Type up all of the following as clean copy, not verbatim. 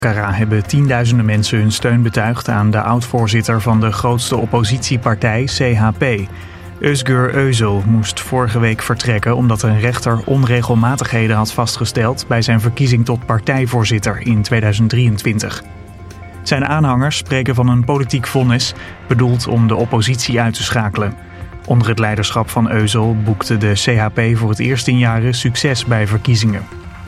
Ankara hebben tienduizenden mensen hun steun betuigd aan de oud-voorzitter van de grootste oppositiepartij, CHP. Özgür Özel moest vorige week vertrekken omdat een rechter onregelmatigheden had vastgesteld bij zijn verkiezing tot partijvoorzitter in 2023. Zijn aanhangers spreken van een politiek vonnis, bedoeld om de oppositie uit te schakelen. Onder het leiderschap van Özel boekte de CHP voor het eerst in jaren succes bij verkiezingen.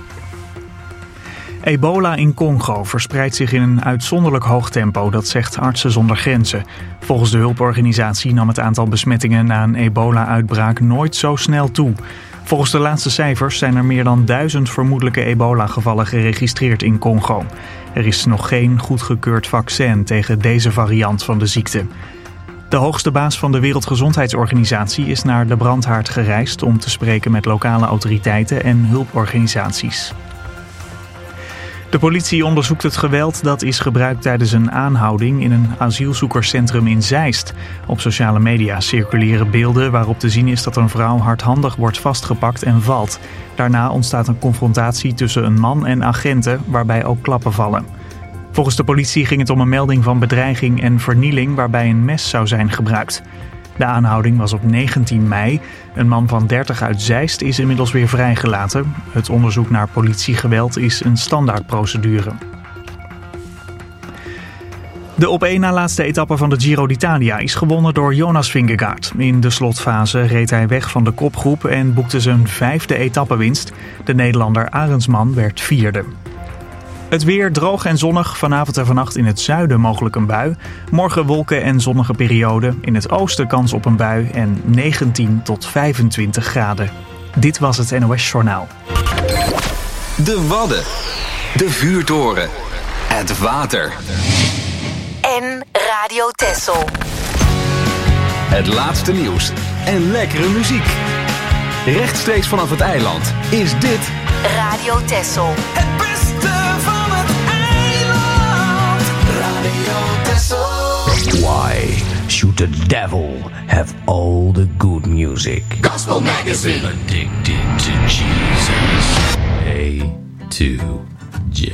Ebola in Congo verspreidt zich in een uitzonderlijk hoog tempo, dat zegt Artsen zonder Grenzen. Volgens de hulporganisatie nam het aantal besmettingen na een ebola-uitbraak nooit zo snel toe. Volgens de laatste cijfers zijn er meer dan 1000 vermoedelijke ebola-gevallen geregistreerd in Congo. Er is nog geen goedgekeurd vaccin tegen deze variant van de ziekte. De hoogste baas van de Wereldgezondheidsorganisatie is naar de brandhaard gereisd om te spreken met lokale autoriteiten en hulporganisaties. De politie onderzoekt het geweld dat is gebruikt tijdens een aanhouding in een asielzoekerscentrum in Zeist. Op sociale media circuleren beelden waarop te zien is dat een vrouw hardhandig wordt vastgepakt en valt. Daarna ontstaat een confrontatie tussen een man en agenten waarbij ook klappen vallen. Volgens de politie ging het om een melding van bedreiging en vernieling waarbij een mes zou zijn gebruikt. De aanhouding was op 19 mei. Een man van 30 uit Zeist is inmiddels weer vrijgelaten. Het onderzoek naar politiegeweld is een standaardprocedure. De op één na laatste etappe van de Giro d'Italia is gewonnen door Jonas Vingegaard. In de slotfase reed hij weg van de kopgroep en boekte zijn 5e etappewinst. De Nederlander Arendsman werd 4e. Het weer droog en zonnig, vanavond en vannacht in het zuiden mogelijk een bui. Morgen wolken en zonnige periode, in het oosten kans op een bui en 19 tot 25 graden. Dit was het NOS Journaal. De Wadden, de vuurtoren, het water. En Radio Texel. Het laatste nieuws en lekkere muziek. Rechtstreeks vanaf het eiland is dit Radio Texel. Het beste van het eiland. Radio Texel. Why should the devil have all the good music? Gospel Magazine. Addicted to Jesus. A to J.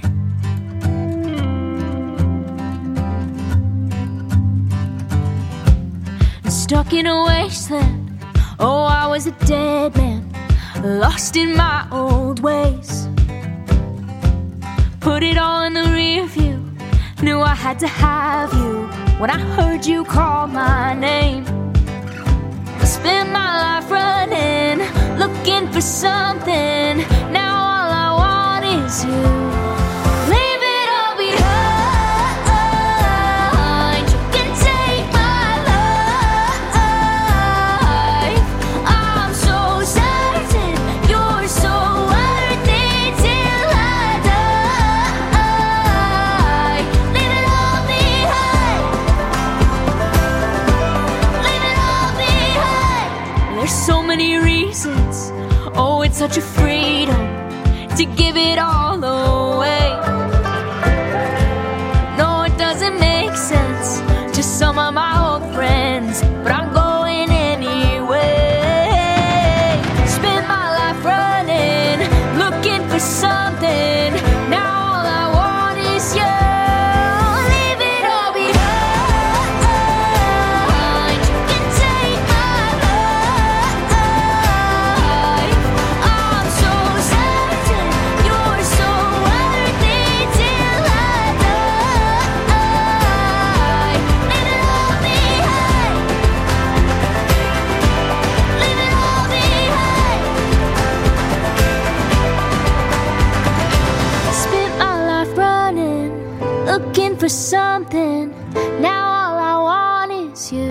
Stuck in a wasteland. Oh, I was a dead man, lost in my old ways. Put it all in the rear view. Knew I had to have you when I heard you call my name. I spent my life running, looking for something. Now all I want is you. Leave it all behind. You can take my life. I'm so certain you're so worth it till I die. Leave it all behind. Leave it all behind. There's so many reasons. Oh, it's such a freedom to give it all away. No, it doesn't make sense to some of my old friends, but I'm going anyway. Spent my life running, looking for something. Now all I want is you. Leave it all behind. You can take my life. I'm so certain you're so worth it till I die. Leave it all behind. Leave it all behind. Spent my life running, looking for something. Now all I want is you.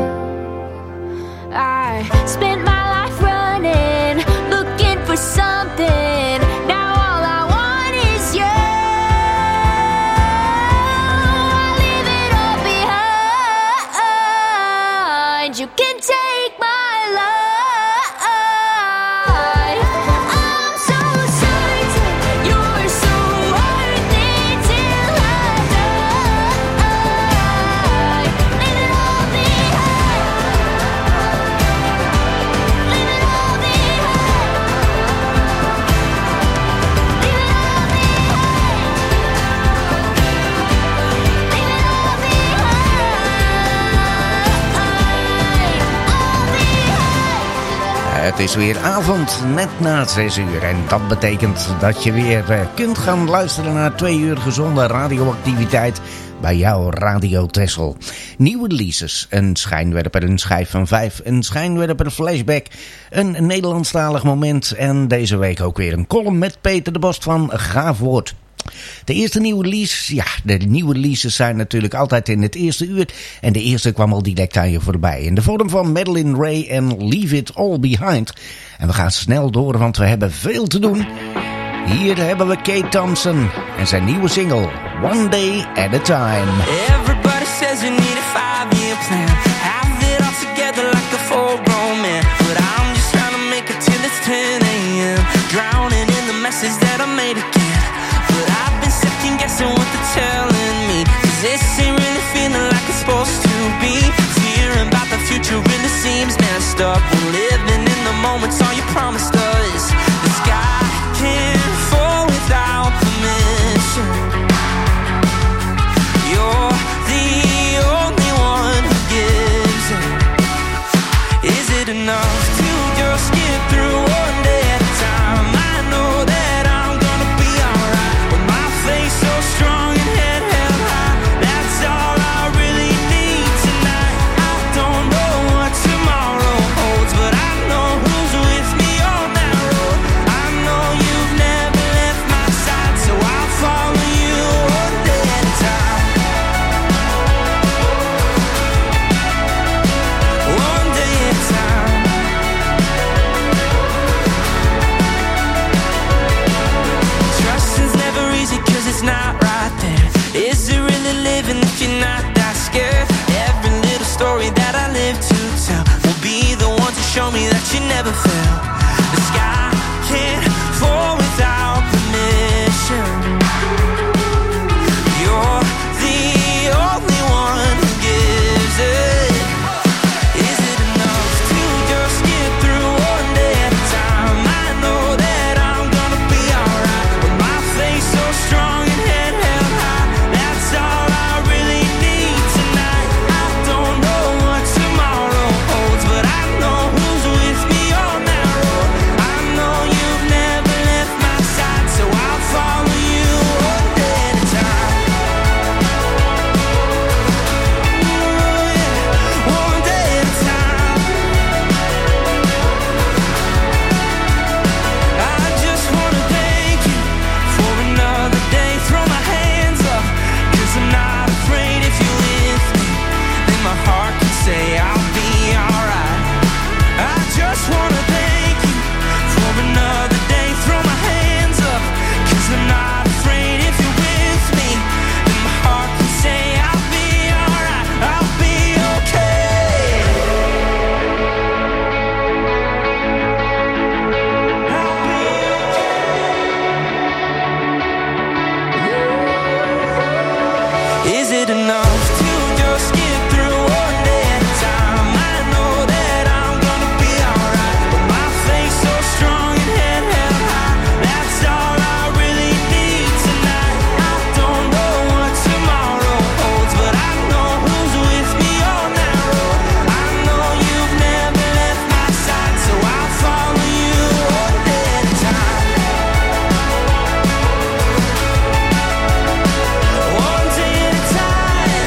I spent my life running, looking for something. Now all I want is you. I leave it all behind. You can take my life. I'm so certain you're so worth it till I die. Leave it all behind. is weer avond, net na 6 uur. En dat betekent dat je weer kunt gaan luisteren naar 2 uur gezonde radioactiviteit bij jouw Radio Texel. Nieuwe releases, een schijnwerper, een schijf van 5, een schijnwerper flashback, een Nederlandstalig moment en deze week ook weer een column met Peter de Bost van Gaaf Woord. De eerste nieuwe release, ja, de nieuwe releases zijn natuurlijk altijd in het eerste uur. En de eerste kwam al direct aan je voorbij. In de vorm van Madeline Ray en Leave It All Behind. En we gaan snel door, want we hebben veel te doen. Hier hebben we Kate Thompson en zijn nieuwe single, One Day at a Time. Everybody says you need a 5-year plan. Have it all together like a full-grown man. But I'm just trying to make it till it's 10 a.m. Drowning in the message that I made again. But I've been second guessing what they're telling me. 'Cause this ain't really feeling like it's supposed to be. Fearing about the future really seems messed up. We're living in the moments all you promised us. The sky can't fall without permission. You're the only one who gives it. Is it enough to just get through one day at a time? I know that I'm gonna be alright. With my face so strong and head held high. That's all I really need tonight. I don't know what tomorrow holds, but I know who's with me on that road. I know you've never left my side, so I'll follow you one day at a time. One day at a time. Trusting's never easy 'cause it's not right there. Is it really living if you're not that scared? Every little story that I live to tell will be the one to show me that you never fail. The sky can't fall without permission. You're the only one who gives it. Is it enough to just get through one day at a time? I know that I'm gonna be alright. With my face so strong and head held high. That's all I really need tonight. I don't know what tomorrow holds, but I know who's with me on that road. I know you've never left my side, so I'll follow you one day at a time. One day at a time. I just wanna thank you for another day. Throw my hands up, 'cause I'm not afraid. If you're with me, then my heart can say I'll be alright. I just wanna thank you for another day. Throw my hands up, 'cause I'm not afraid. If you're with me, then my heart can say I'll be alright. I'll be okay. Is it enough to just get through one day at a time? I know that I'm gonna be alright. With my face so strong and head held high. That's all I really need tonight. I don't know what tomorrow holds, but I know who's with me on that road. I know you've never left my side, so I'll follow you one day at a time. One day at a time.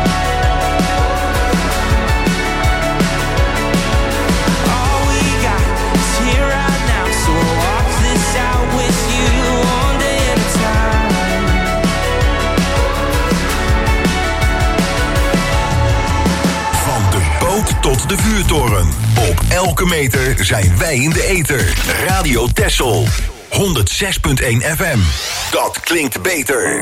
All we got is here right now, so I'll walk this out with you one day at a time. Van de boot tot de vuurtoren. Op elke meter zijn wij in de ether. Radio Texel. 106.1 FM. Dat klinkt beter.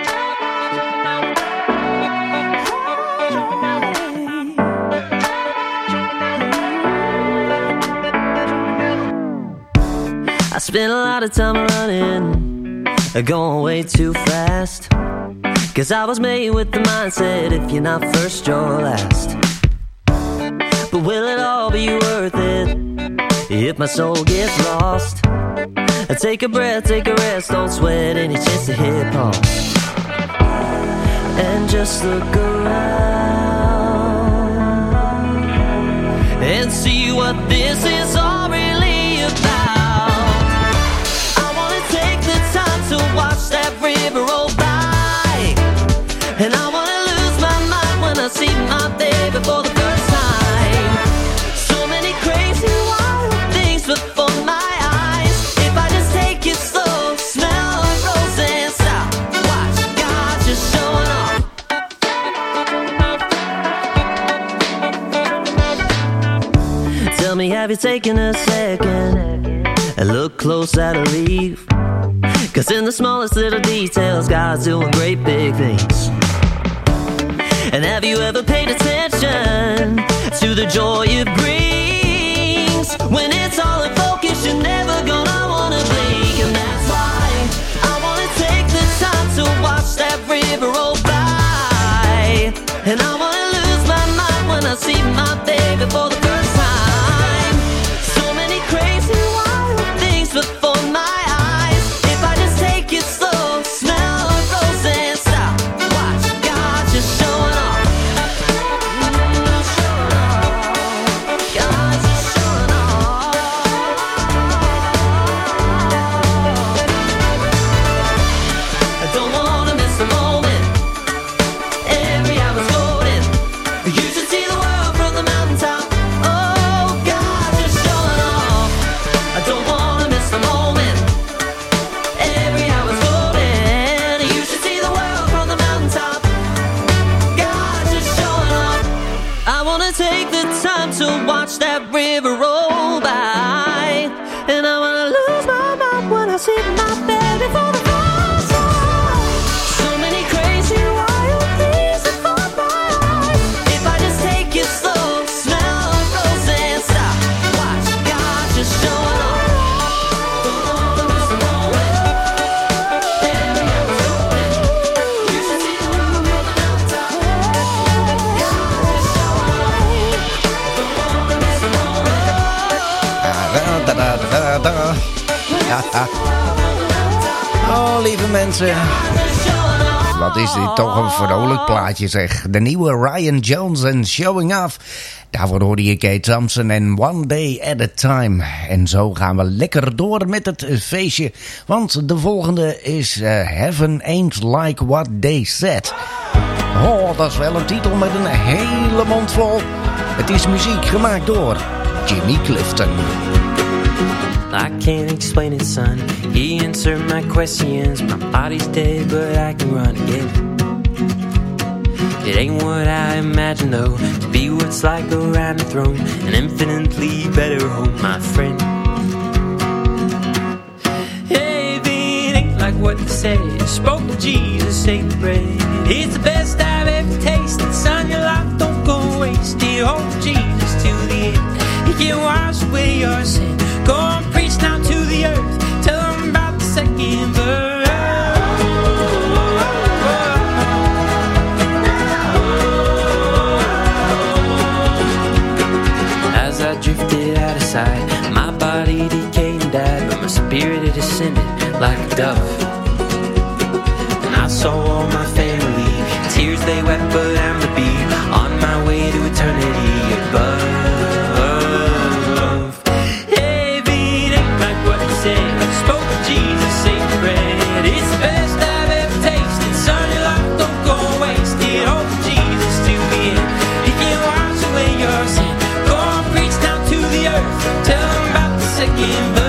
I spent a lot of time running, going way too fast. 'Cause I was made with the mindset, if you're not first, you're last. But will it all be worth it if my soul gets lost? Take a breath, take a rest, don't sweat any chance to hit pause. And just look around and see what this is all really you're taking a second and look close at a leaf. Cause in the smallest little details, God's doing great big things. And have you ever paid attention to the joy it brings? When it's all in focus, you're never gonna wanna blink. And that's why I wanna take the time to watch that river roll by. And I wanna lose my mind when I see my baby for the first time. So many crazy wild things before my eyes. If I just take it slow, smell a rose and stop, watch God just showing off. God just showing off. I don't wanna miss a moment. Every hour's golden. You should see the world from the mountaintop. Oh, God just showing off. I don't wanna miss a moment. Every hour's golden. You should see the world from the mountaintop. God just showing off. I wanna take the time to watch that river roll by. And I wanna lose my mind when I see my baby for the first time. So many crazy wild things before my eyes. If I just take it slow, smell a rose and stop, watch God just showing off. Don't wanna miss a moment. Every hour's golden. You should see the world from the mountaintop. God just showing off. Don't wanna miss a moment. Oh, lieve mensen. Wat is dit toch een vrolijk plaatje, zeg. De nieuwe Ryan Jones en Showing Off. Daarvoor hoorde je Kate Thompson en One Day at a Time. En zo gaan we lekker door met het feestje. Want de volgende is Heaven Ain't Like What They Said. Oh, dat is wel een titel met een hele mond vol. Het is muziek gemaakt door Jimmy Clifton. I can't explain it, son. He answered my questions. My body's dead, but I can run again. It ain't what I imagined, though, to be what's like around the throne. An infinitely better home, my friend. Hey, if it ain't like what they said, spoke to Jesus, ate the bread. It's the best I've ever tasted. Son, your life don't go wasted. Hold Jesus to the end. He can wash away your sin. Go and preach now to the earth. Tell them about the second verse. As I drifted out of sight, my body decayed and died, but my spirit had ascended like a dove. And I saw all my family, tears they wept, but I'm the bee on my way to eternity above. Spoke to Jesus, ate the bread. It's the best I've ever tasted. Son, your life don't go wasted. Hold Jesus to the end. He can wash away your sin. Go and preach down to the earth. Tell them about the second verse.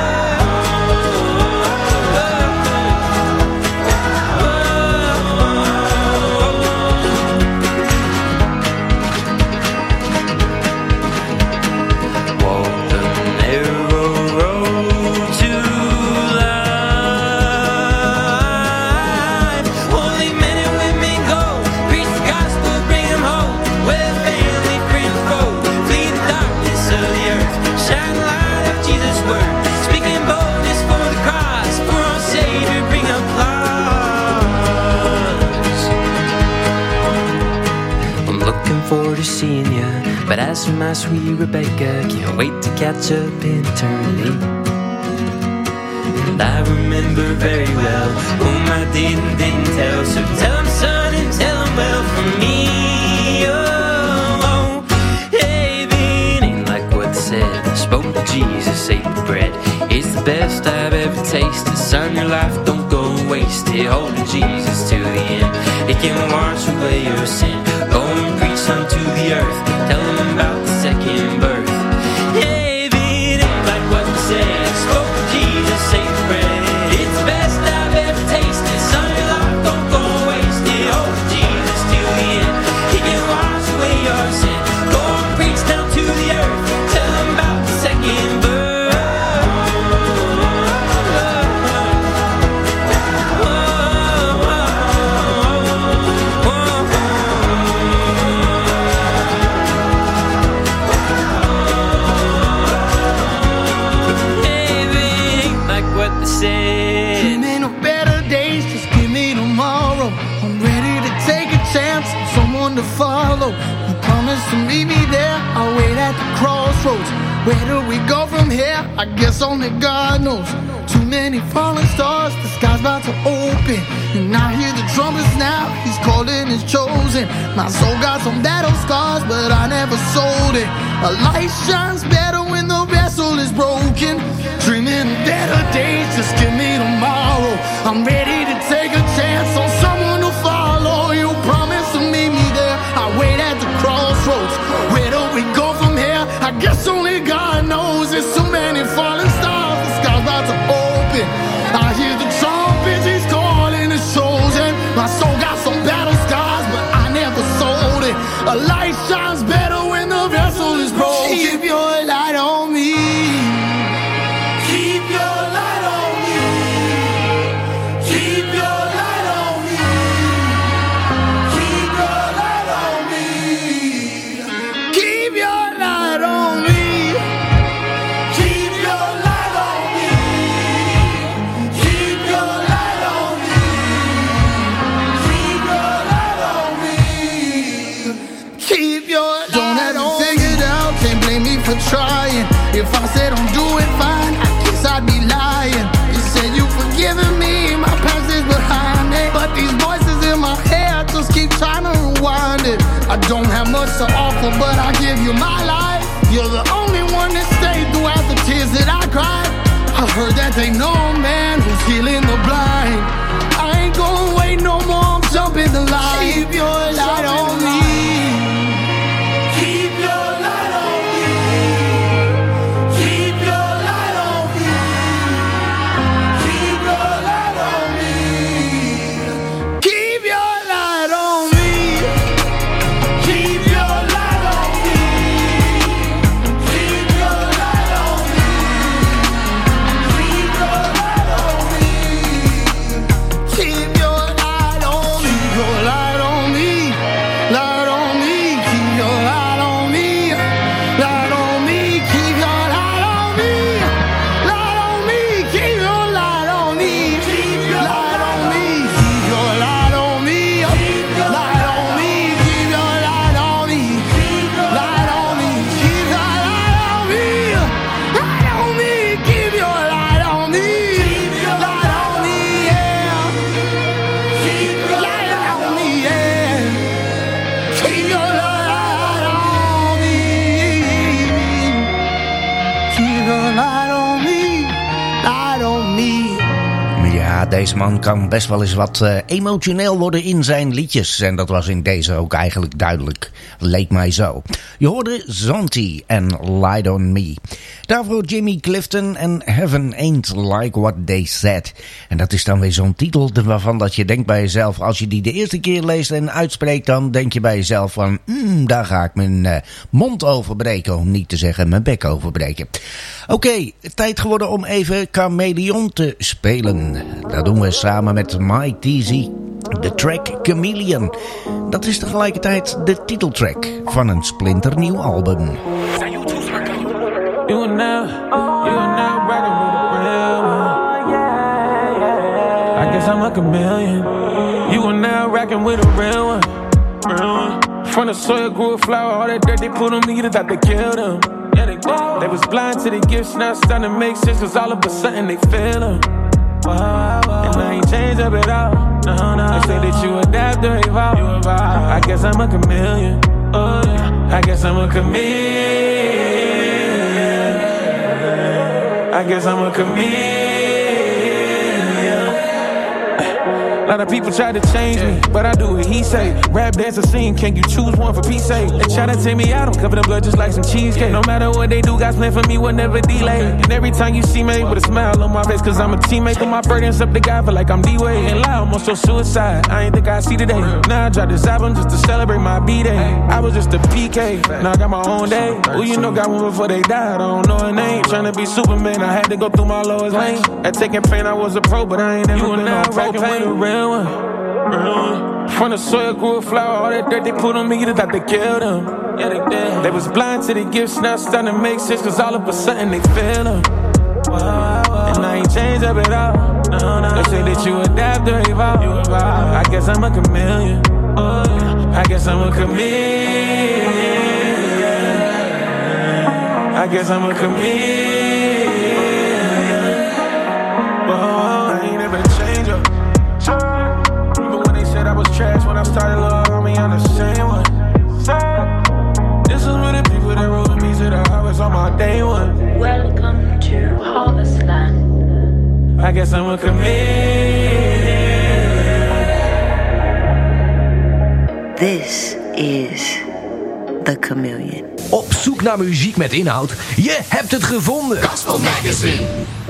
To seeing ya, but as for my sweet Rebecca, can't wait to catch up in eternity. And I remember very well whom I didn't tell, so tell him son and tell him well from me. Oh, hey, it ain't like what they said. Spoke to Jesus, ate the bread. It's the best I've ever tasted. Son, your life don't go wasted. Holding Jesus to the end. It can wash away your sin. Go and preach unto the earth. Tell them about the second birth. Hey, if it ain't like what they said. Spoke to Jesus, ate the bread. It's the best I've ever tasted. Son, your life don't go wasted. Hold Jesus to the end. He can wash away your sin. Go and preach down to the earth. Tell them about the Where do we go from here? I guess only God knows. Too many falling stars, the sky's about to open. And I hear the trumpets now, he's calling his chosen. My soul got some battle scars, but I never sold it. A light shines better when the vessel is broken. Dreaming of better days, just give me tomorrow. I'm ready to take a chance on someone to follow. You promised to meet me there, I wait at the crossroads. Where do we go from here? I guess only God knows. There's so many falling stars, the sky's about to open. I hear the trumpets, he's calling his chosen. My soul got some battle scars, but I never sold it. A light shines better when the vessel is broken. Keep your light on me. Keep your light on me. Keep your light on me. Keep your light on me. Keep your light on me. Keep your light on me. Keep your light on me. Keep your light on me. Keep your light on me. Don't have it figured out, can't blame me for trying. If I said I'm doing fine, I guess I'd be lying. You said you've forgiven me, my past is behind me. But these voices in my head just keep trying to rewind it. I don't have much to offer, but I give you my life. You're the only one that stayed throughout the tears that I cried. I heard that they know a man who's healing the blind. I ain't gonna wait no more, I'm jumping the line. Keep your light on me. Keep your light on me. Keep your light on me. Keep your light on me. Keep your light on me. Keep your light on me. Keep your light on me. Keep your light on me. Keep your light on me. Keep your light on me. Light on me. Keep your light on me. Light on me. Keep your light on me. Light on me. Keep your light on me. Keep your light on me. Keep your light on me. Light on me. Keep your light on me. Light on me. Keep your light on me. Light on me. Keep your light on me. Light on me, yeah. Keep your light on me, yeah. Keep your light on me. Keep your light on me. Light on me. Ja, deze man kan best wel eens wat emotioneel worden in zijn liedjes. En dat was in deze ook eigenlijk duidelijk. Leek mij zo. Je hoorde Zonti en Light on Me. Daarvoor Jimmy Clifton en Heaven Ain't Like What They Said. En dat is dan weer zo'n titel waarvan dat je denkt bij jezelf... als je die de eerste keer leest en uitspreekt... dan denk je bij jezelf van... daar ga ik mijn mond over breken. Om niet te zeggen mijn bek over breken. Oké, tijd geworden om even Chameleon te spelen. Dat doen we samen met Mike Teasy. De track Chameleon. Dat is tegelijkertijd de titeltrack van een splinternieuw album. You and now rockin' with a real one. I guess I'm a chameleon. You and now rockin' with a real one. From the soil grew a flower, all that dirt they put on me, they thought they killed them. Yeah, they did. They was blind to the gifts, now starting to make sense, cause all of a sudden they feel them. And I ain't changed up at all. They say that you adapt or evolve. I guess I'm a chameleon. I guess I'm a chameleon. I guess I'm a chameleon. A lot of people try to change me, but I do what he say. Rap, dance, or sing, can you choose one for peace sake? They try to take me out, I'm cover the blood just like some cheesecake. No matter what they do, God's plan for me will never delay. And every time you see me with a smile on my face, cause I'm a teammate. Put my burdens up to God, feel like I'm D-Way. And lie, almost so suicide, I ain't think I'd see today. Now I dropped this album just to celebrate my B-Day. I was just a PK, now I got my own day. Who you know got one before they died, I don't know her name. Tryna be Superman, I had to go through my lowest lane. At taking pain, I was a pro, but I ain't never been on propane. From the soil grew a flower, all that dirt they put on me, they thought they killed them. Yeah, they did. They was blind to the gifts, now starting to make sense, cause all of a sudden they feel them. And I ain't changed up at all. They say that you adapt or evolve. I guess I'm a chameleon. I guess I'm a chameleon. I guess I'm a chameleon. Whoa, I ain't never change up. Even when they said I was trash when I started, little homie, I'm the same one. This is for the people that rode with me to the harvest on my day one. Welcome to Harvest Land. I guess I'm a chameleon. This is The Chameleon. Op zoek naar muziek met inhoud? Je hebt het gevonden. Gospel Magazine.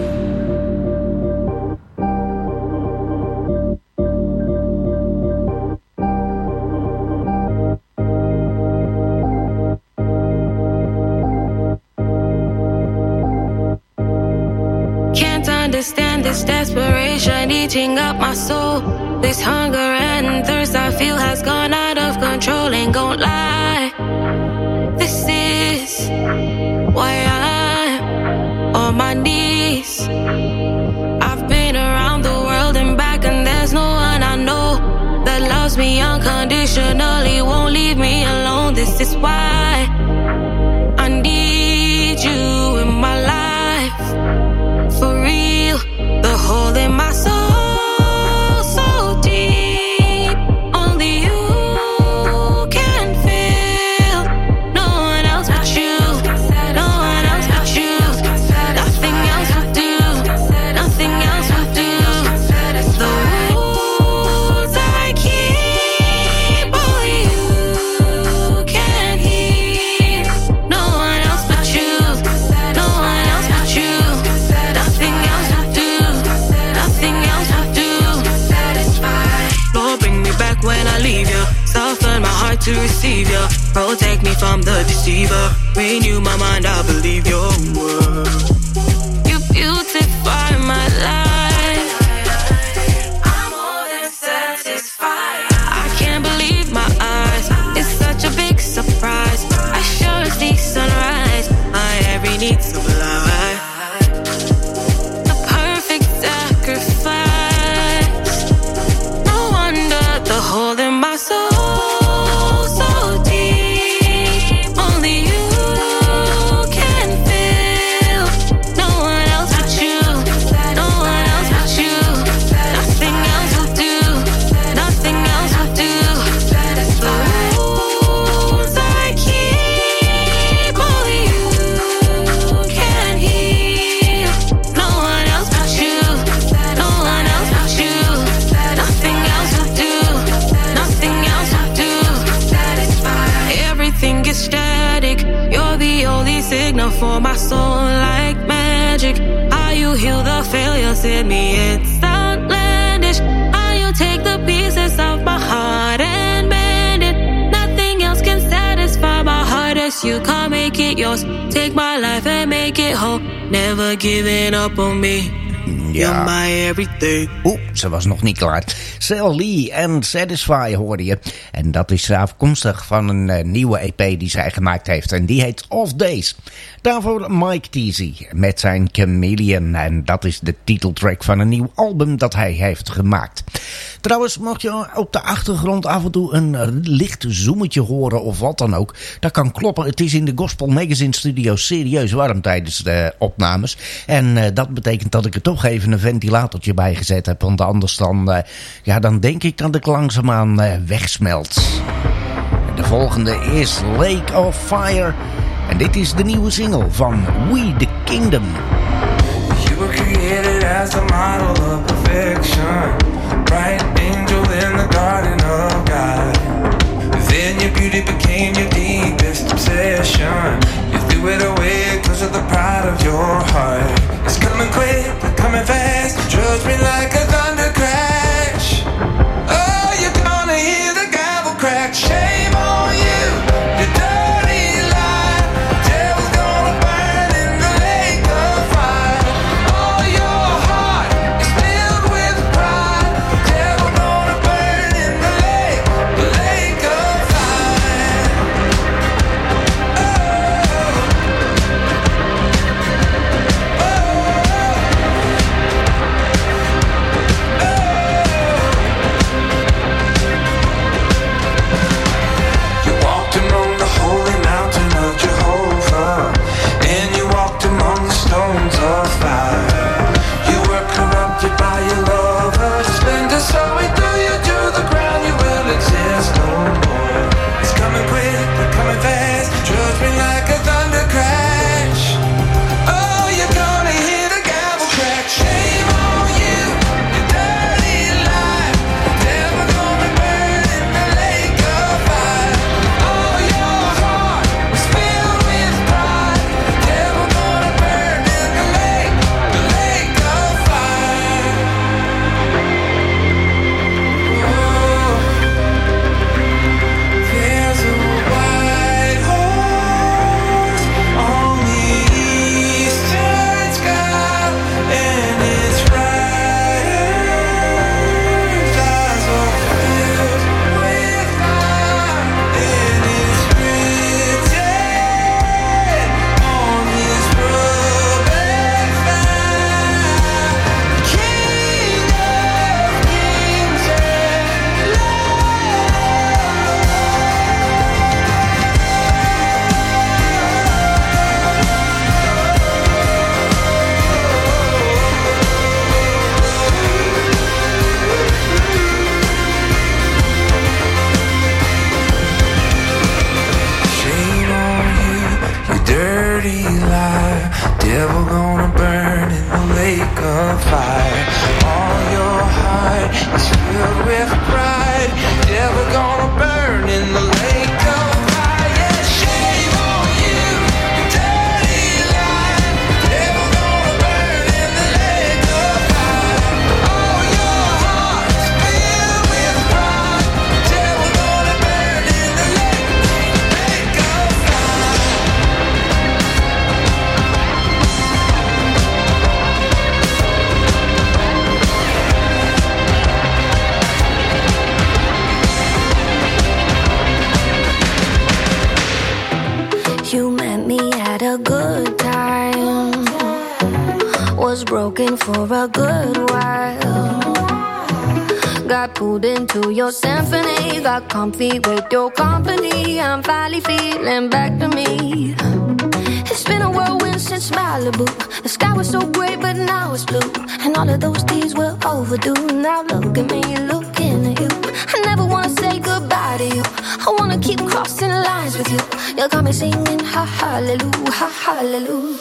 Can't understand this desperation eating up my soul. This hunger and thirst I feel has gone out of control. Ain't gon' lie, this is why I'm on my knees. I've been around the world and back, and there's no one I know that loves me unconditionally, won't leave me alone. This is why I need you in my life, for real. The hole in my soul, so deep, only you can fill. No one else but you, no one else but you. Nothing else will do, nothing else will do. The rules I keep, only you can hear. No one else but you, no one else but you. Nothing else will do, nothing else will do. Lord, bring me back when I leave you. Soften my heart to receive you. Protect me from the deceiver. Renew my mind, I believe your word. You beautify my life. I'm more than satisfied. I can't believe my eyes. It's such a big surprise. I sure see sunrise. My every need supplied. The perfect sacrifice. No wonder the hole in my soul, so deep, only you can fill. No one else but you, no one else but you. Nothing else will do, nothing else will do. The rules I keep, only you can hear. No one else but you, no one else but you. Nothing else will do, nothing else will do. Everything is static. You're the only signal for my soul, like magic. How you heal the failures in me, it's outlandish. How you take the pieces of my heart and mend it. Nothing else can satisfy my heart as you can't make it yours. Take my life and make it whole. Never giving up on me. You're my everything. Ze was nog niet klaar. Cell Lee en Satisfy hoorde je. En dat is afkomstig van een nieuwe EP die zij gemaakt heeft. En die heet Off Days. Daarvoor Mike Teasy met zijn Chameleon. En dat is de titeltrack van een nieuw album dat hij heeft gemaakt. Trouwens, mocht je op de achtergrond af en toe een licht zoemetje horen of wat dan ook. Dat kan kloppen. Het is in de Gospel Magazine studio serieus warm tijdens de opnames. En dat betekent dat ik er toch even een ventilatortje bij gezet heb. Want anders dan denk ik dat ik langzaamaan wegsmelt. De volgende is Lake of Fire. En dit is de nieuwe single van We the Kingdom. You were created as a model of perfection. Bright angel in the garden of God. Then your beauty became your deepest obsession. You threw it away because of the pride of your heart. It's coming quick, coming fast. Judge me like a thunder crash. Oh, you're gonna hear the gavel crack. Shame on you, you dirty lie. Devil's gonna burn in the lake of fire. Oh, your heart is filled with pride. Devil gonna burn in devil gonna burn in the lake of fire. All your heart is filled with pride. Devil gonna burn in the lake of fire. Yeah, shame on you, dirty lie. Devil gonna burn in the lake of fire. All your heart is filled with pride. Devil gonna burn in the lake of fire. You met me at a good time. Was broken for a good while. Got pulled into your symphony. Got comfy with your company. I'm finally feeling back to me. It's been a whirlwind since Malibu. The sky was so gray but now it's blue. And all of those days were overdue. Now look at me looking at you. I never wanna say goodbye to you. I wanna keep crossing lines with you. You got me singing ha hallelujah, ha hallelujah.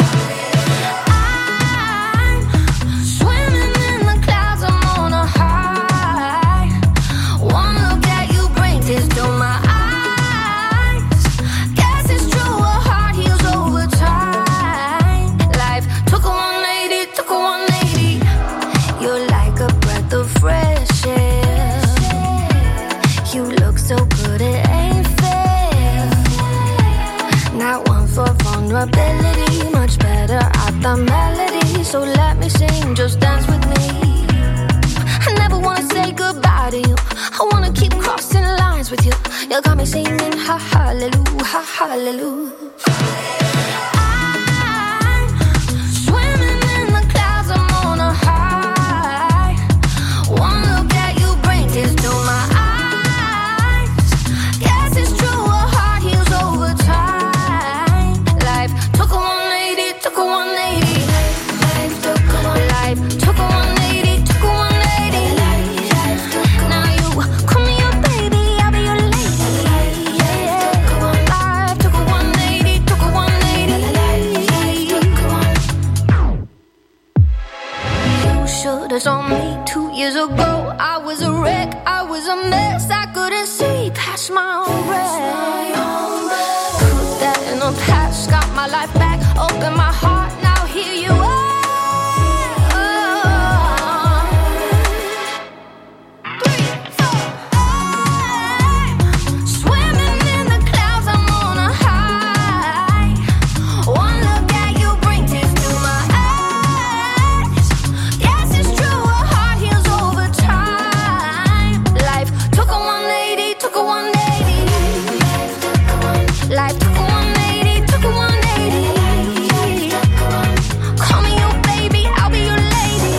I'm swimming in the clouds, I'm on a high. One look at you brings tears to my eyes. Guess it's true, a heart heals over time. Life took a 180, took a 180. You're like a breath of fresh air. You look so good, it ain't fair. Not one for vulnerability, much better at the melody. So let me sing, just dance with me. I never wanna say goodbye to you. I wanna keep crossing lines with you. You got me singing ha hallelujah, ha hallelujah. I'm swimming in the clouds, I'm on a high. One look at you brings tears to my eyes. Guess it's true, a heart heals over time. Life took a 180, took a 180. Life took a 180, took a 180. Now you call me your baby, I'll be your lady. Life took a 180, took a 180. You should've saw me 2 years ago. I was a wreck, I was a mess. I couldn't see past my own breath. Put that in the past, got my life back. Open my heart, now here you are. Swimming in the clouds, I'm on a high. One look at you brings tears to my eyes. Yes, it's true, a heart heals over time. Life took a 180, took a 180. Life took a 180, took a 180. Call me your baby, I'll be your lady.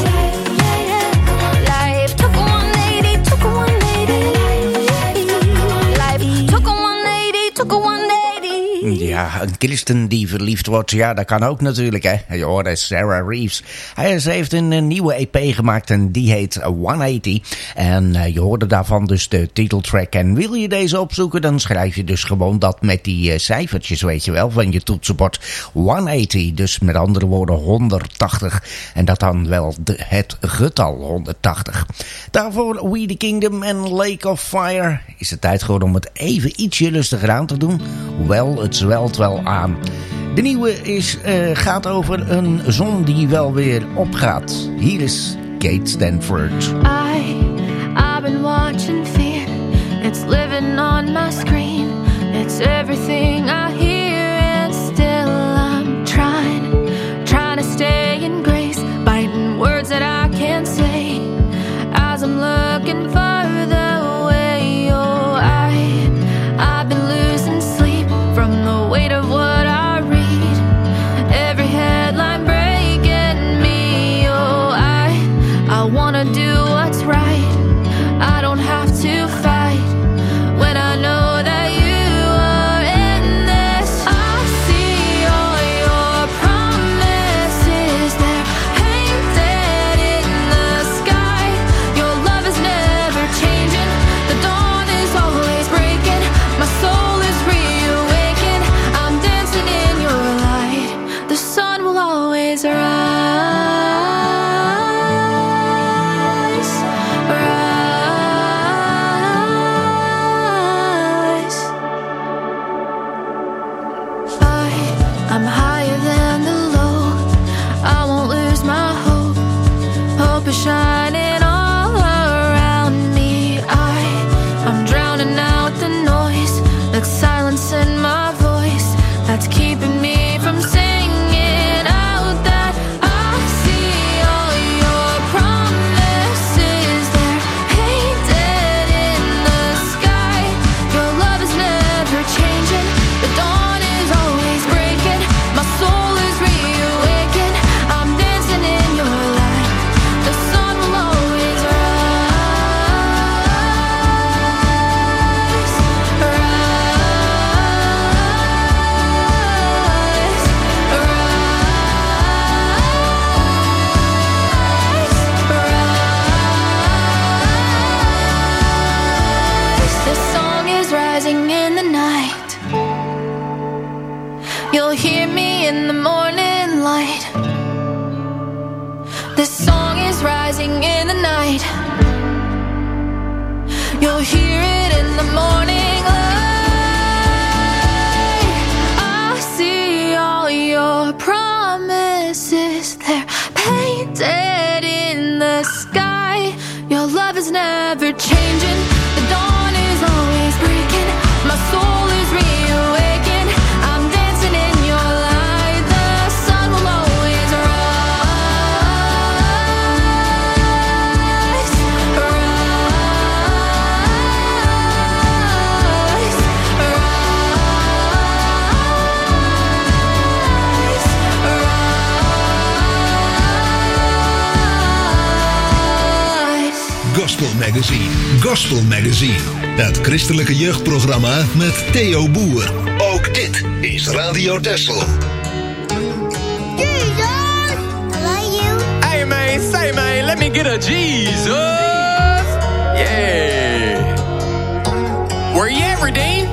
Life took a 180, took a 180. Life took a 180, took a 180. Ja, een christen die verliefd wordt, ja, dat kan ook natuurlijk, hè. Je hoort Sarah Reeves. Ze heeft een nieuwe EP gemaakt en die heet 180. En je hoorde daarvan dus de titeltrack. En wil je deze opzoeken, dan schrijf je dus gewoon dat met die cijfertjes, weet je wel, van je toetsenbord. 180, dus met andere woorden 180. En dat dan wel het getal 180. Daarvoor We The Kingdom en Lake of Fire. Is het tijd geworden om het even ietsje rustiger aan te doen. Hoewel, het zwelt wel aan. De nieuwe gaat over een zon die wel weer opgaat. Hier is Kate Stanford. I've been watching fear. It's living on my screen. It's everything I hear, and still I'm trying to stay in grace, biting words that I can't say as I'm looking further away. Oh, I've been losing sleep from the weight of what I read. Every headline breaking me. Oh, I wanna do what's right. I don't have to fight when I know that you are in You'll hear me in the morning light. This song is rising in the night. You'll hear it in the morning light. I see all your promises, they're painted in the sky. Your love is never changing. The dawn is always breaking. My soul is reawakened. I'm dancing in your light. The sun will always rise. Rise. Rise. Gospel Magazine. Gospel Magazine. Het christelijke jeugdprogramma met Theo Boer. Ook dit is Radio Texel. Hey man, say man, let me get a Jesus. Yeah. Where you at, Redeem?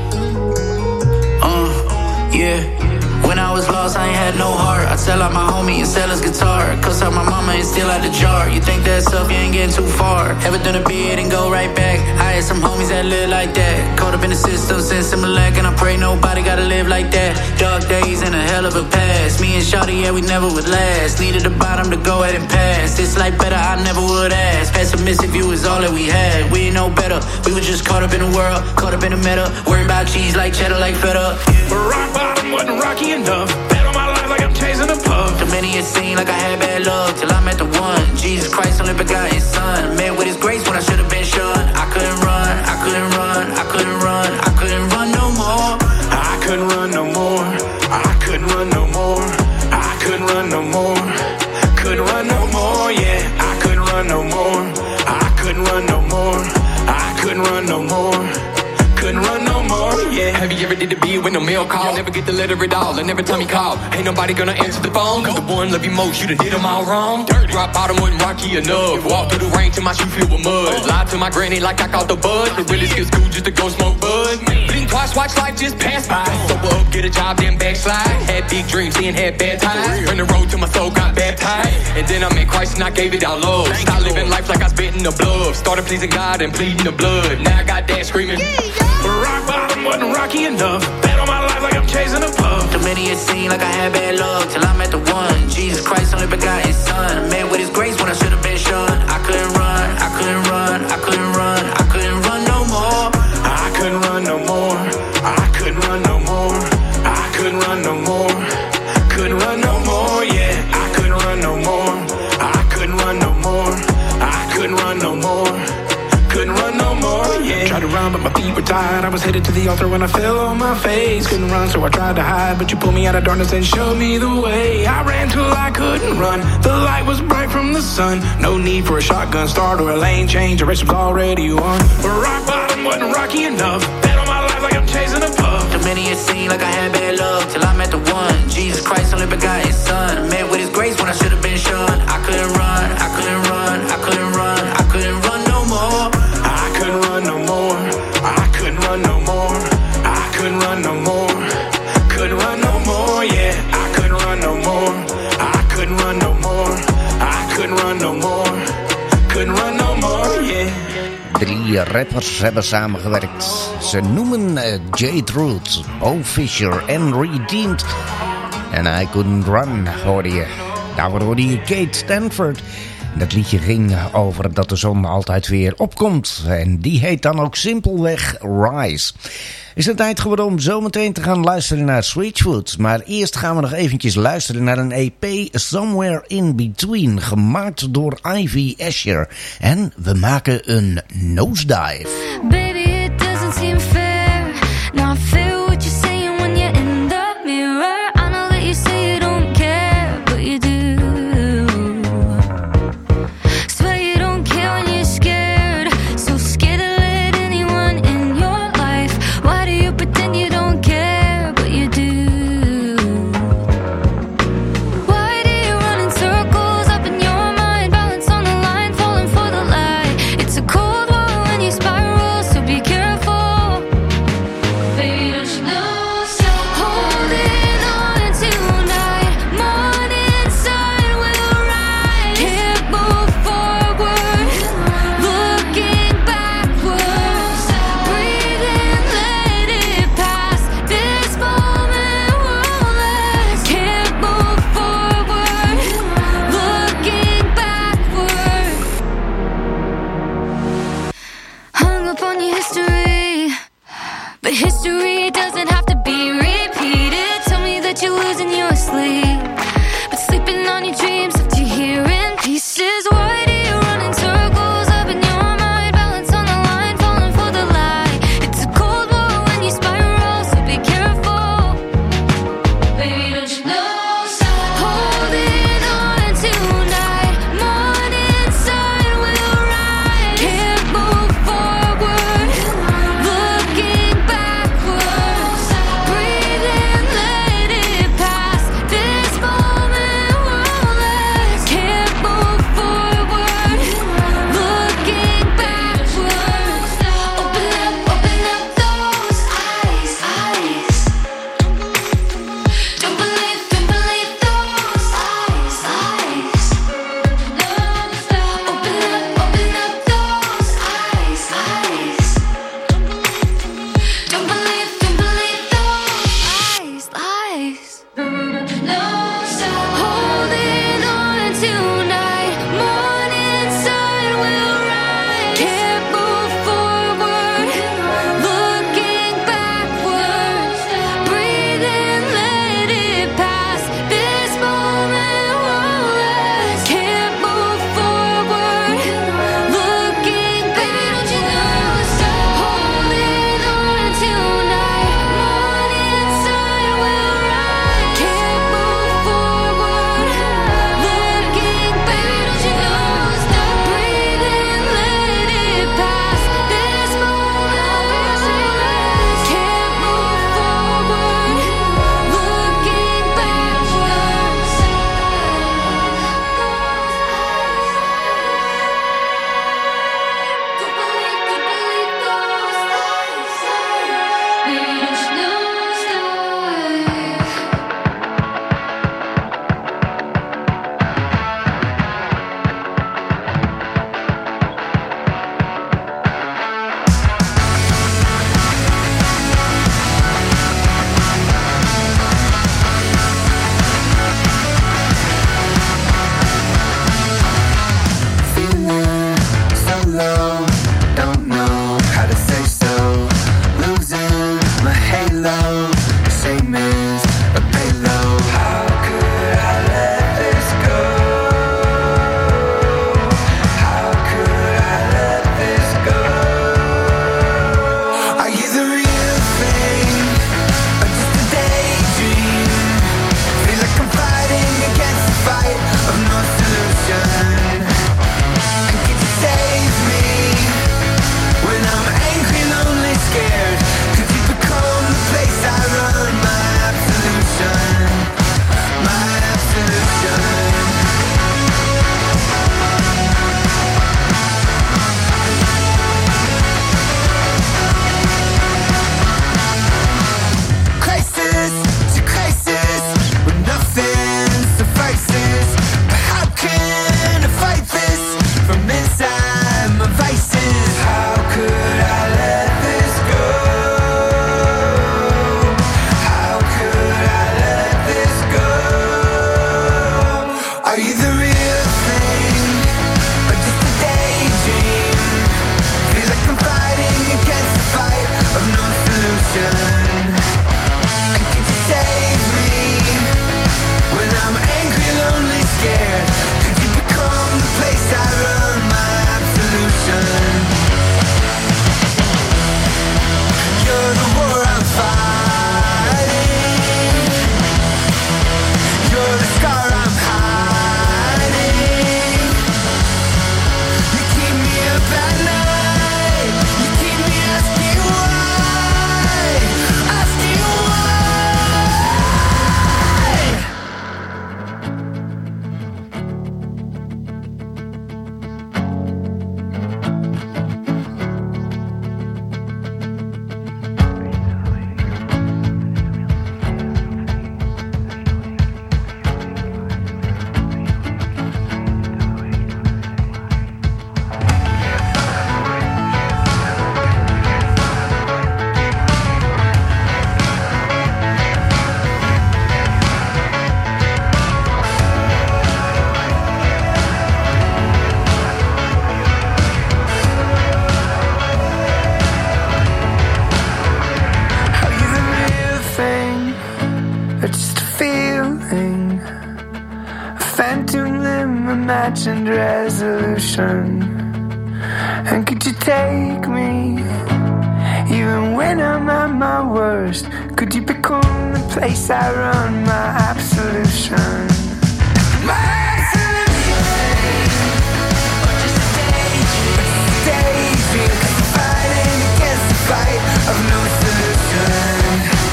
Yeah. When I was lost, I ain't had no heart. I sell out my homie and sell his guitar. Cuss out my mama and steal out the jar. You think that's tough, you ain't getting too far. Ever done a bid and go right back. I had some homies that live like that. Caught up in the system since Similac, and I pray nobody gotta live like that. Dark days and a hell of a past. Me and Shawty, yeah, we never would last. Needed a bottom to go ahead and pass. This life better, I never would ask. Pessimistic view is all that we had. We ain't know better. We were just caught up in the world, caught up in the middle. Worrying about cheese like cheddar, like feta. But rock bottom wasn't rocky enough. Bet on my life like I'm chasing a puff. Too many it seemed like I had bad luck till I met the one. Jesus Christ, only begotten son. Met with his grace when I should have been shunned. I couldn't run, I couldn't run, I couldn't run, I couldn't run no more. I couldn't run no more. I couldn't run no more. I couldn't run no more. Couldn't run no more, yeah. I couldn't run no more. I couldn't run no more. I couldn't run no more. Couldn't run no more, yeah. Have you ever did the beat when the mail call? Never get the letter at all, and every time he call, ain't nobody gonna answer the phone. Cause the one love you most, you done did them all wrong. Dirty rock bottom wasn't rocky enough. Walk through the rain till my shoe filled with mud. Lied to my granny like I caught the bud. But really skip school just to go smoke bud. Blink twice, watch life just pass by. Sober up, get a job, then backslide. Had big dreams, then had bad times. Ran the road till my soul got baptized. And then I met Christ and I gave it all love. Started living life like I spit in the blood. Started pleasing God and pleading the blood. Now I got that screaming. Rock bottom wasn't rocky enough. Bet on my life like I'm chasing a puff. Too many it seemed like I had bad luck till I met the one. Jesus Christ, only begotten son. Met with his grace when I should have been shunned. I couldn't run, I couldn't run, I couldn't run, I couldn't run no more. I couldn't run no more. I couldn't run no more. I couldn't run no more. Couldn't run no more, yeah. I couldn't run no more. I couldn't run no more. I couldn't run no more. Couldn't run no more, yeah. Tried to run, but my feet were tied. I was headed to the altar when I fell on my face. Couldn't run, so I tried to hide, but you pulled me out of darkness and showed me the way. I ran till I couldn't run. The light was bright from the sun. No need for a shotgun start or a lane change. The race was already won. But rock bottom wasn't rocky enough. Bet on my life like I'm chasing a puff. Too many it seemed like I had bad luck till I met the one. Jesus Christ, only begotten son. Met with his grace when I should have been shunned. I couldn't run, I couldn't run, I couldn't run, I couldn't run no more. I couldn't run no more. I couldn't run no more. I couldn't run no more. Couldn't run no more, yeah. I couldn't run no more. I couldn't run no more. I couldn't run no more. Couldn't run no more, yeah. 3 rappers hebben samengewerkt. Ze noemen Jade Root, Bo Fisher en Redeemed. En I Couldn't Run hoorde je. Daarvoor hoorde je Kate Stanford. Dat liedje ging over dat de zon altijd weer opkomt. En die heet dan ook simpelweg Rise. Is het tijd geworden om zometeen te gaan luisteren naar Switchfoot. Maar eerst gaan we nog eventjes luisteren naar een EP Somewhere in Between. Gemaakt door Ivy Asher. En we maken een nosedive. Baby, it doesn't seem fair. Not fair what you're saying when you're in the mirror. I know that you say you don't care, but you do. Swear you don't care when you're scared. So scared to let anyone in your life. Why do you pretend you don't care, but you do? Why do you run in circles up in your mind? Balance on the line, falling for the light. It's a cold war when you spiral, so be careful. imagined resolution? And could you take me even when I'm at my worst? Could you become the place I run my absolution? My absolution, or just a daydream, 'cause I'm fighting against the fight of no solution.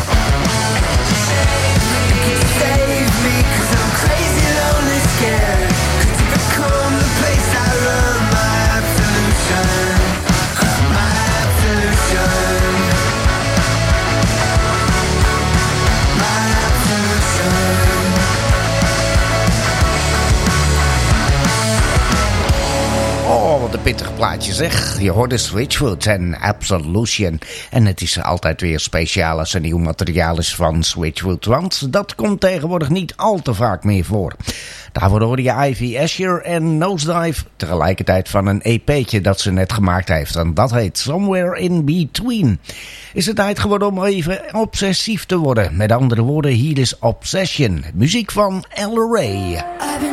Could you save me, 'cause I'm crazy, lonely, scared? Could you become the place I run my absolution? My absolution. My absolution. Oh, wat een pittig plaatje zeg. Je hoorde Switchfoot en Absolution. En het is altijd weer speciaal als er nieuw materiaal is van Switchfoot. Want dat komt tegenwoordig niet al te vaak meer voor. Daarvoor hoorde je Ivy Asher en Nosedive. Tegelijkertijd van een EP'tje dat ze net gemaakt heeft. En dat heet Somewhere in Between. Is het tijd geworden om even obsessief te worden. Met andere woorden, hier is Obsession. Muziek van Ella Ray.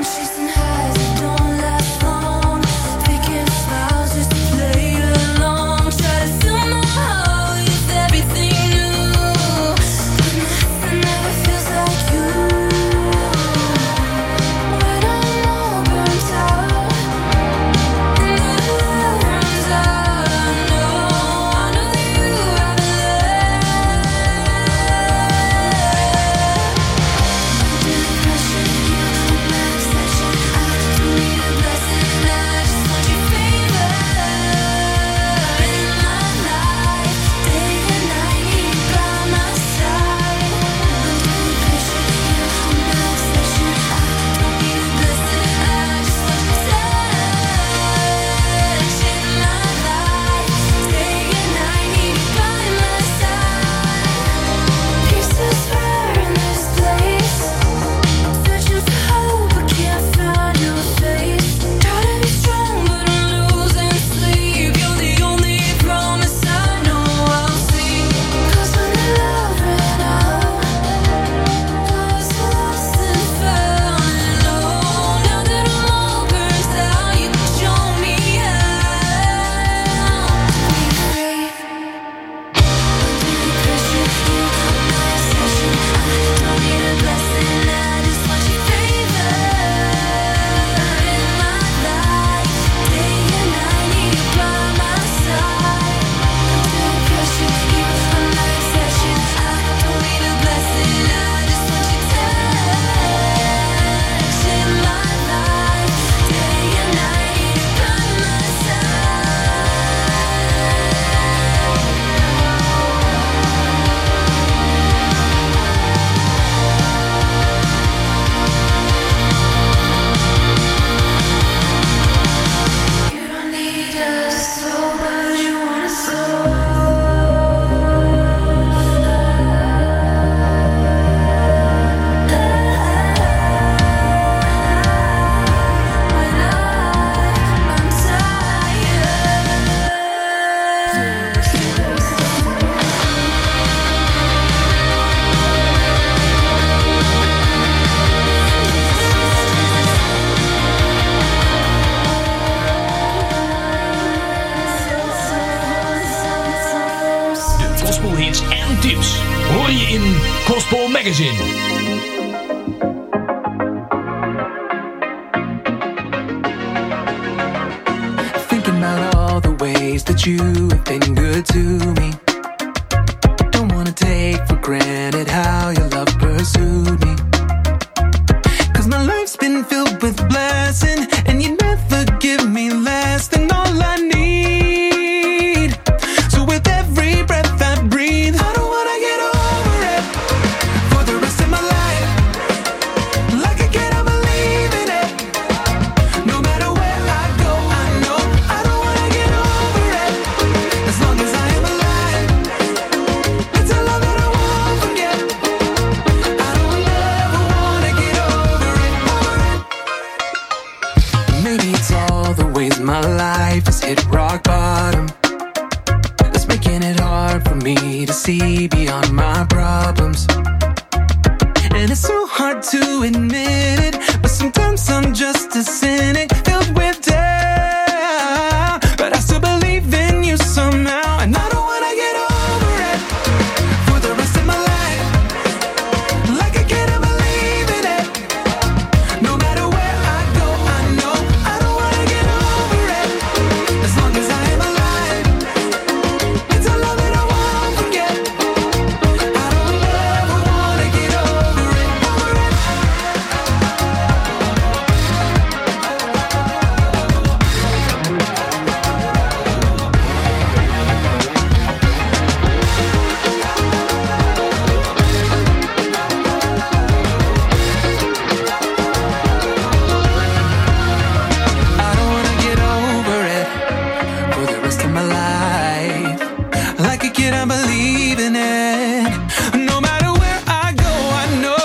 Gospel Magazine. Thinking about all the ways that you have been good to me. Don't wanna take for granted how your love pursued me. 'Cause my life's been filled with blessing, and you never give me less than all I need. So with every breath I breathe, I don't wanna get over it for the rest of my life. Like I can't believe in it. No matter where I go, I know I don't wanna get over it. As long as I am alive, it's a love that I won't forget. I don't ever wanna get over it. Maybe it's all the ways my life has hit rock bottom. It's making it hard for me to see beyond my problems. And it's so hard to admit it, but sometimes I'm just a cynic, filled with doubt. But I still believe in you somehow, and I don't wanna get over it for the rest of my life. Like I can't believe in it. No matter where I go, I know I don't wanna get over it. As long as I am alive, it's a love that I won't forget. I don't ever wanna get over it, over it. I don't wanna get over it for the rest of my life. Like a kid, I believe in it. No matter where I go, I know.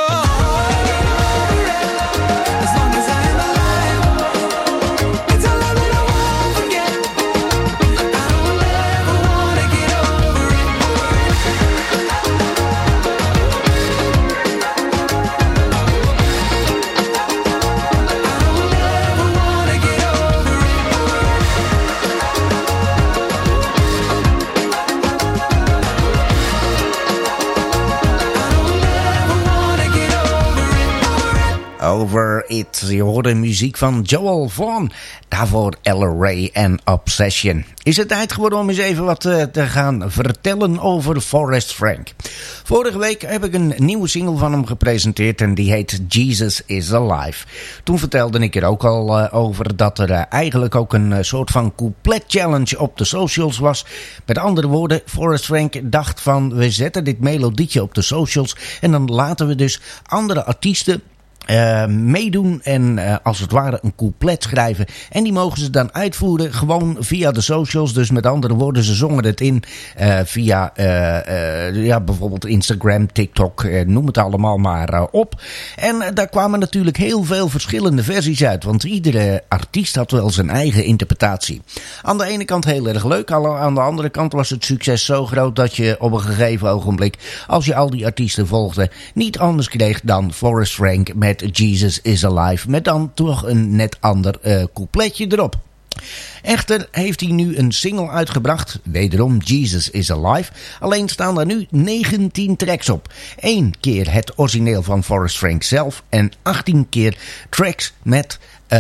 As long as I am alive, it's a love that I won't forget. I don't ever wanna get over it, over it. Over It. Je hoorde muziek van Joel Vaughan. Daarvoor Ella Ray en Obsession. Is het tijd geworden om eens even wat te gaan vertellen over Forrest Frank. Vorige week heb ik een nieuwe single van hem gepresenteerd en die heet Jesus is Alive. Toen vertelde ik er ook al over dat er eigenlijk ook een soort van couplet challenge op de socials was. Met andere woorden, Forrest Frank dacht van we zetten dit melodietje op de socials en dan laten we dus andere artiesten meedoen en als het ware een couplet schrijven. En die mogen ze dan uitvoeren gewoon via de socials. Dus met andere woorden, ze zongen het in via bijvoorbeeld Instagram, TikTok, noem het allemaal maar op. En daar kwamen natuurlijk heel veel verschillende versies uit. Want iedere artiest had wel zijn eigen interpretatie. Aan de ene kant heel erg leuk. Aan de andere kant was het succes zo groot dat je op een gegeven ogenblik, als je al die artiesten volgde, niet anders kreeg dan Forrest Frank met Jesus is Alive. Met dan toch een net ander coupletje erop. Echter heeft hij nu een single uitgebracht, wederom Jesus is Alive. Alleen staan daar nu 19 tracks op. 1 keer het origineel van Forrest Frank zelf en 18 keer tracks met,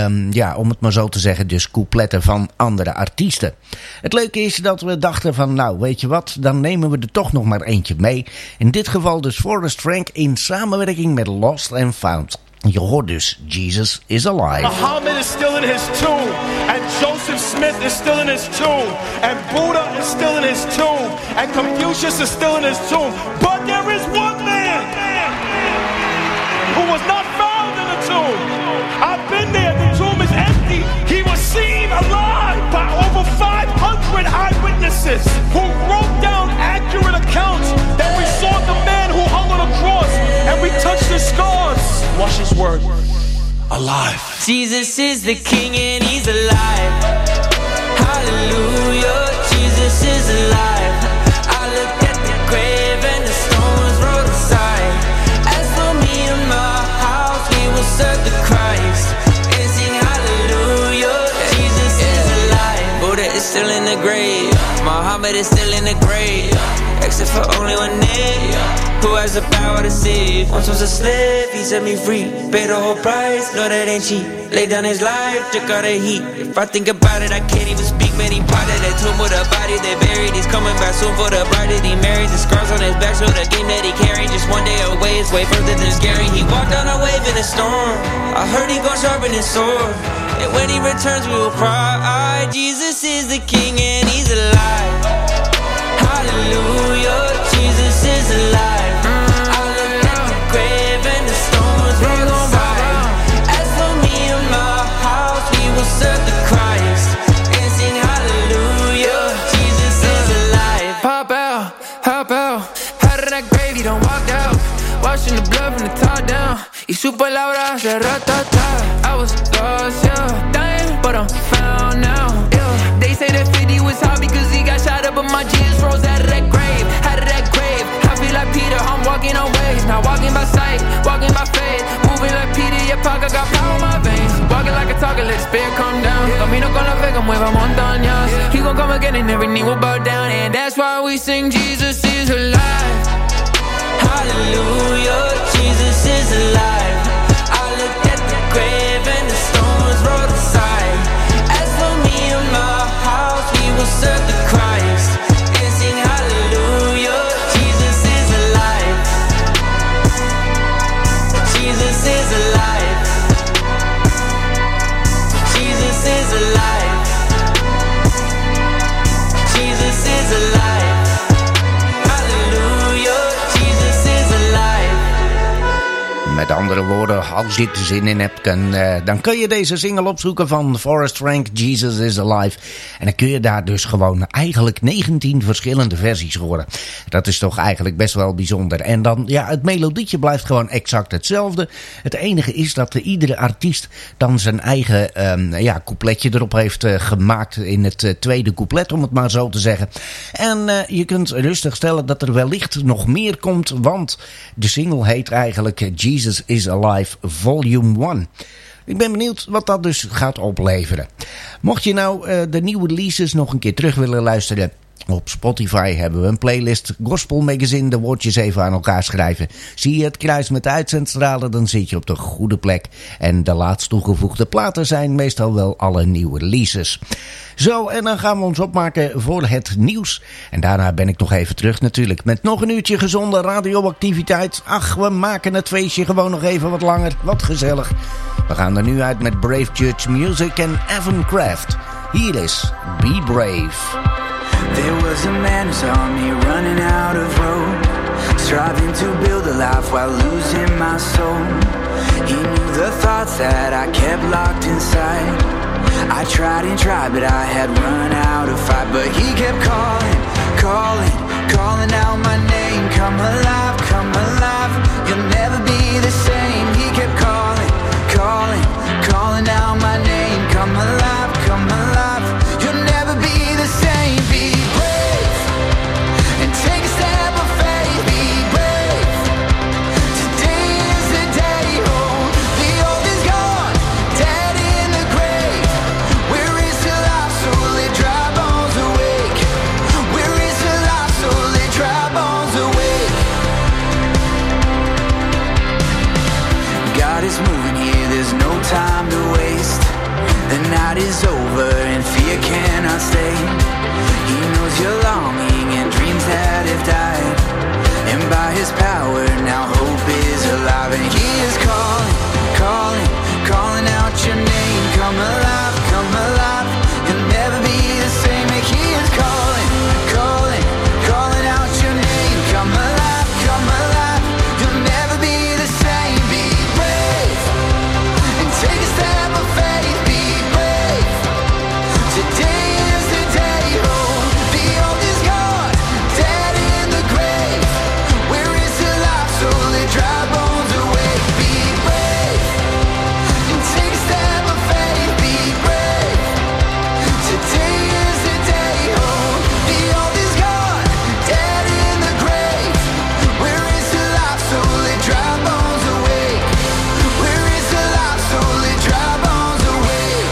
om het maar zo te zeggen, dus coupletten van andere artiesten. Het leuke is dat we dachten van, nou weet je wat, dan nemen we er toch nog maar eentje mee. In dit geval dus Forrest Frank in samenwerking met Lost and Found. Je hoort dus Jesus is Alive. Muhammad is still in his tomb, and Joseph Smith is still in his tomb, and Buddha is still in his tomb, and Confucius is still in his tomb. But there is one man who was not found in the tomb. I've been there, the tomb is empty. He was seen alive by over 500 eyewitnesses who wrote down accurate accounts that we saw the man who hung on a cross, and we touched his scars. Watch his word. Alive. Jesus is the King and He's alive. Hallelujah. Jesus is alive. I looked at the grave and the stones rolled aside. As for me and my house, we will serve the Christ and sing hallelujah. Jesus is alive. Buddha is still in the grave. Muhammad is still in the grave. Except for only one name, who has the power to save. Once was a slave, he set me free. Paid the whole price, no that ain't cheap. Laid down his life, took all the heat. If I think about it, I can't even speak. Man, he potted that tomb with a body they buried. He's coming back soon for the bride that he married. The scars on his back show the game that he carried. Just one day away, it's way further than scary. He walked on a wave in a storm. I heard he gon' sharpen his sword. And when he returns, we will cry. Jesus is the King and He's alive. Hallelujah, Jesus is alive. I looked at the grave and the stones rolled aside. As for me and my house, we will serve the Christ and sing hallelujah. Jesus is alive. Pop out, hop out. Out of that grave, you done walked out. Washing the blood from the top down. Y super Laura hace ratata. I was lost, yeah, dying, but I'm found now. Yeah. They say that 50 was hot because he got shot up, but my Jesus rose out of that grave, out of that grave. I feel like Peter, I'm walking on waves, not walking by sight, walking we sing Jesus is alive. Hallelujah, Jesus is alive. I looked at the grave and the stones rolled aside. As for me and my house, we will serve the Christ and sing hallelujah. Jesus is alive. Jesus is alive. Jesus is alive. Jesus is alive. Hallelujah. Jesus is alive. Met andere woorden, als je er zin in hebt, dan kun je deze single opzoeken van Forrest Frank, Jesus is Alive. En dan kun je daar dus gewoon eigenlijk 19 verschillende versies horen. Dat is toch eigenlijk best wel bijzonder. En dan, ja, het melodietje blijft gewoon exact hetzelfde. Het enige is dat iedere artiest dan zijn eigen coupletje erop heeft gemaakt in het tweede couplet, om het maar zo te zeggen. En je kunt rustig stellen dat er wellicht nog meer komt, want de single heet eigenlijk Jesus is Alive Volume 1. Ik ben benieuwd wat dat dus gaat opleveren. Mocht je nou de nieuwe releases nog een keer terug willen luisteren, op Spotify hebben we een playlist Gospel Magazine, de woordjes even aan elkaar schrijven. Zie je het kruis met de uitzendstralen, dan zit je op de goede plek. En de laatst toegevoegde platen zijn meestal wel alle nieuwe releases. Zo, en dan gaan we ons opmaken voor het nieuws. En daarna ben ik nog even terug natuurlijk met nog een uurtje gezonde radioactiviteit. Ach, we maken het feestje gewoon nog even wat langer, wat gezellig. We gaan er nu uit met Brave Church Music en Evan Kraft. Hier is Be Brave. There was a man who saw me running out of road, striving to build a life while losing my soul. He knew the thoughts that I kept locked inside. I tried and tried, but I had run out of fight. But he kept calling, calling, calling out my name. Come alive, you'll never be the same. He kept calling, calling, calling out my name. Come alive, you'll never be the same. Be brave and take a step of faith. Be brave. Today is the day. Oh, the old is gone, dead in the grave. Where is the life? So let dry bones awake. Where is the life? So let dry bones awake. God is moving here. There's no time to waste. The night is over and fear cannot stay. He knows your longing and dreams that have died. And by his power now hope is alive. And he is calling, calling, calling out your name. Come alive, you'll never be the same. And he is calling, calling, calling out your name. Come alive, you'll never be the same. Be brave and take a step of faith. Be brave. Today is the day. Oh, the old is gone, dead in the grave. Where is the life? So let dry bones awake. Be brave and take a step of faith. Be brave. Today is the day. Oh, the old is gone, dead in the grave. Where is the life? So let dry bones awake. Where is the life? So let dry bones awake.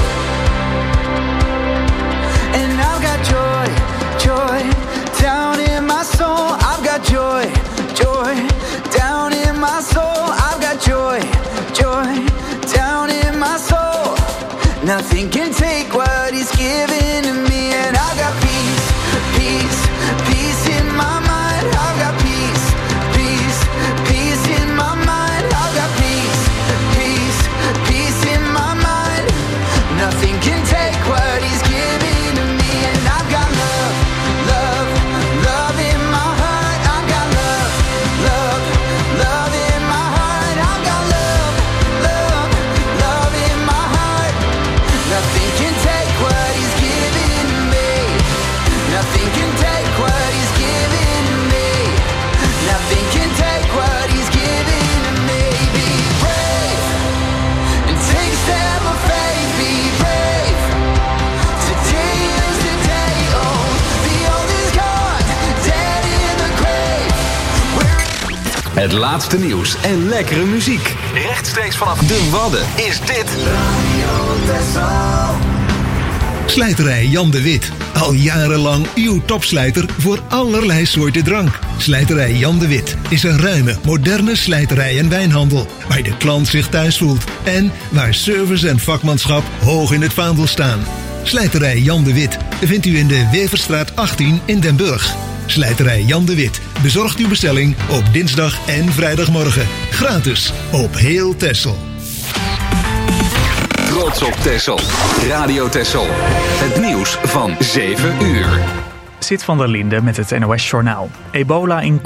And I've got joy, joy down in my soul. I've got joy, joy down in my soul. I've got joy, joy down in my soul. Nothing can take what he's given to me. And I've got peace, peace, peace in my mind. I've got peace, peace, peace in my mind. I've got peace, peace, peace in my mind. Nothing can take what he's given to me. And I've got love, love, love in my heart. I've got love, love, love in my heart. I've got love, love, love in my heart. Nothing can take what he's given to me. Nothing can take what he's given to me. Nothing can take what he's given to me. Be brave and take a step of faith. Be brave. Today is the day. Oh, the old is gone, dead in the grave. Het laatste nieuws en lekkere muziek. Rechtstreeks vanaf de Wadden is dit Slijterij Jan de Wit. Al jarenlang uw topslijter voor allerlei soorten drank. Slijterij Jan de Wit is een ruime, moderne slijterij en wijnhandel. Waar de klant zich thuis voelt. En waar service en vakmanschap hoog in het vaandel staan. Slijterij Jan de Wit vindt u in de Weverstraat 18 in Den Burg. Slijterij Jan de Wit bezorgt uw bestelling op dinsdag en vrijdagmorgen. Gratis op heel Texel. Trots op Texel. Radio Texel. Het nieuws van 7 uur. Zit van der Linde met het NOS Journaal. Ebola in